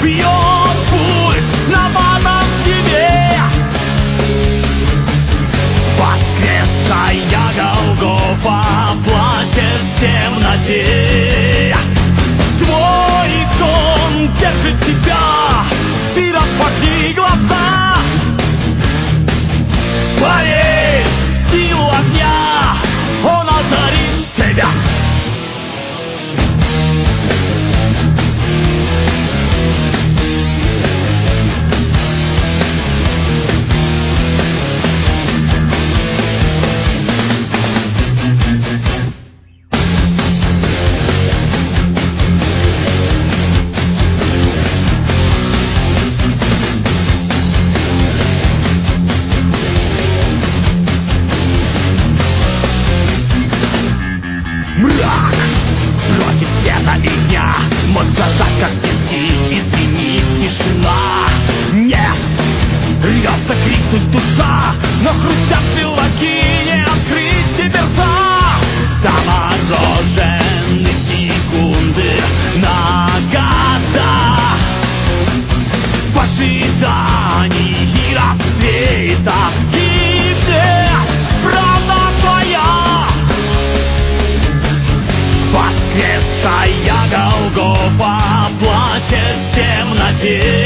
бьет пульс на матом тебе. Воскресная Голгофа плачет в темноте. Твой сон держит тебя, и распахни глаза. Поверь в силу огня, он озарит тебя. Мрак против света и дня, мозг зажат как тиски, извини, тишина. Нет, рвется крикнуть душа, но хрустят белки, не открыть тебе рта. Заморожены секунды на года в ожидании рассвета. И где правда твоя? Воскресная Голгофа плачет в темноте.